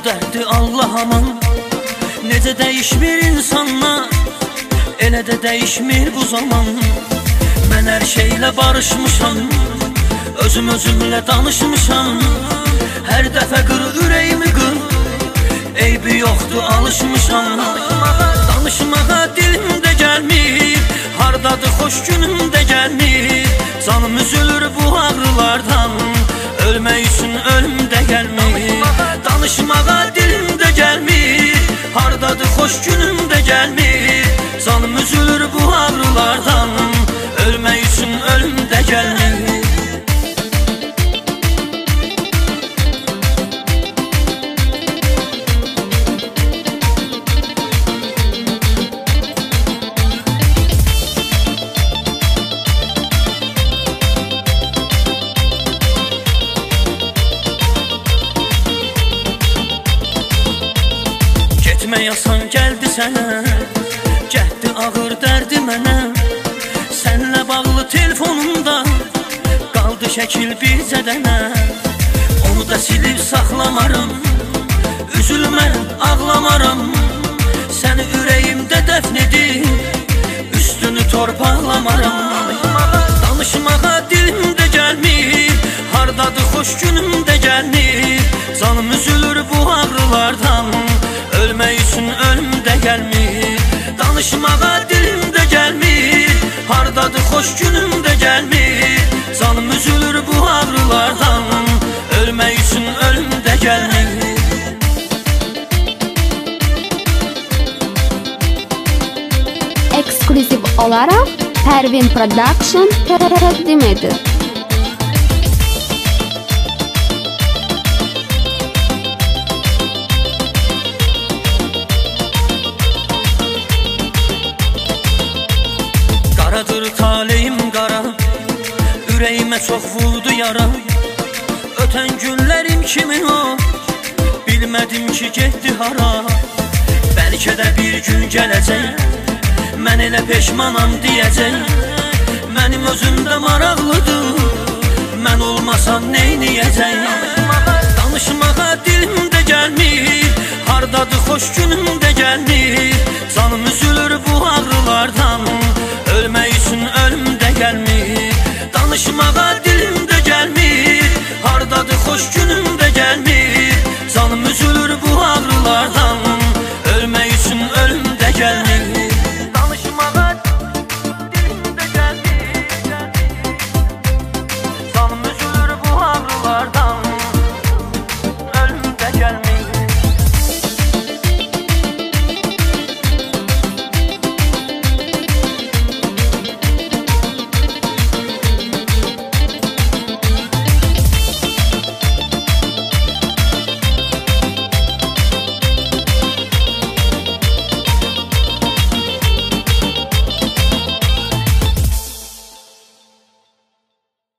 dərdi Allah aman. Necə dəyişmir insanlar, elə də dəyişmir bu zaman. Mən hər şeylə barışmışam, özümlə danışmışam. Hər dəfə qır ürəyimi qır, eybi yoxdur alışmışam. Danışmağa dilimdə gəlmir, hardadır xoş günümdə gəlmir. Canım üzülür bu ağrılardan, ölmək üçün ölüm də gəlmir. Danışmağa dilimdə gəlmir, hardadır xoş günümdə gəlmir. Canım üzülür bu ağrılardan, ölmək üçün ölüm də gəlmir. Getmək asan gəldi sənə, gətdi ağır dərdi mənə. Sənlə bağlı telefonumda qaldı şəkil bircə dənə. Onu da silib saxlamaram, üzülmərəm, ağlamaram. Səni ürəyimdə dəfn edib, üstünü torpaqlamaram. Danışmağa dilimdə gəlmir, hardadır xoş günümdə gəlmir. Canım üzülür bu ağrılardan, ölmək üçün ölüm də gəlmir. Danışmağa dilimdə gəlmir, hardadır xoş günümdə gəlmir. Canım üzülür bu ağrılardan, ölmək üçün ölüm də gəlmir. Ekskluziv olaraq Pervin Production təqdim edir. Qaradır taleyim qara, ürəyimə çox vurdu yara. Ötən günlərim kimi o, bilmədim ki getdi hara. Bəlkə də bir gün gələcək, mən elə peşmanam deyəcək. Mənim özümdə maraqlıdır, mən olmasam neyniyəcək. Danışmağa dilimdə gəlmir, hardadır xoş günümdə gəlmir. Canım üzülür bu ağrılardan, ölmək üçün ölüm də gəlmir. Danışmağa dilimdə gəlmir, hardadır xoş günümdə